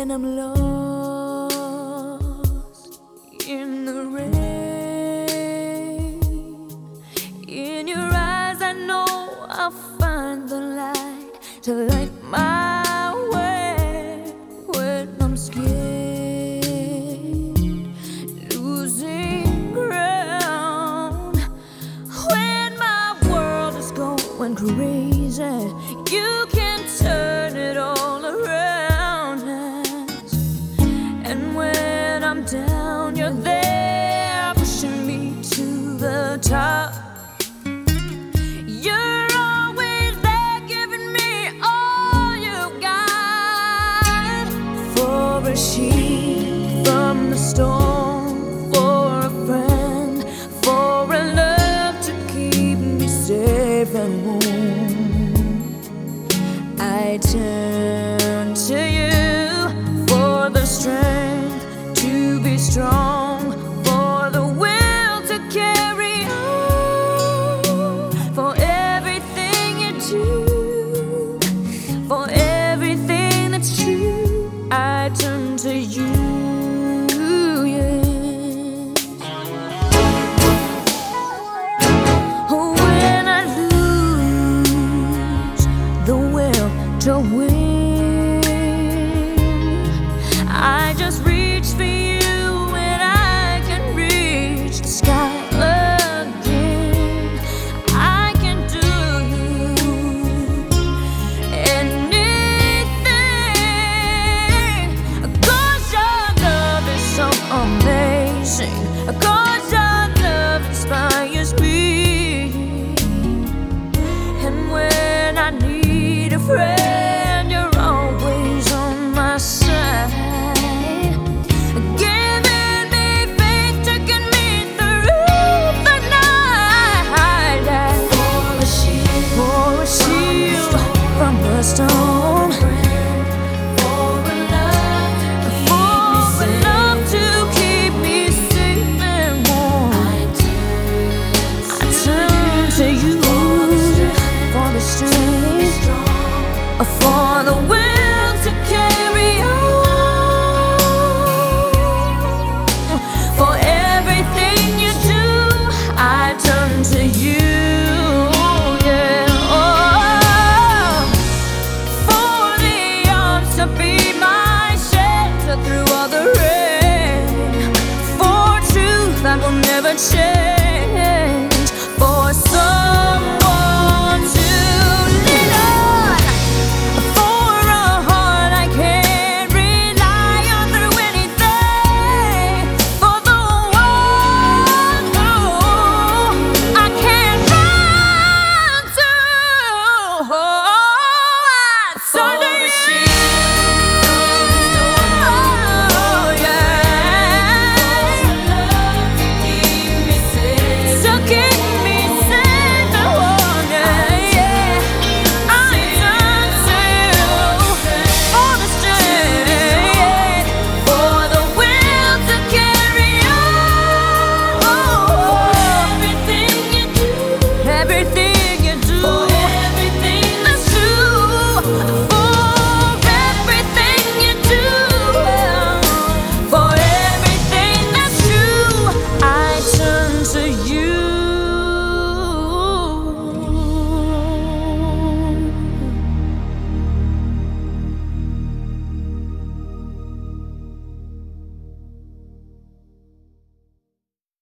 when I'm lost in the rain. In your eyes I know I'll find the light to light my way when I'm scared, losing ground. When my world is going crazy, you can turn it all around. And when I'm down, you're there pushing me to the top. You're always there giving me all you got. For a sheep from the storm, for a friend, for a love to keep me safe and warm, I turn to you for the strength to be strong, for the will to carry on, for everything you do, for everything that's true. I turn to you.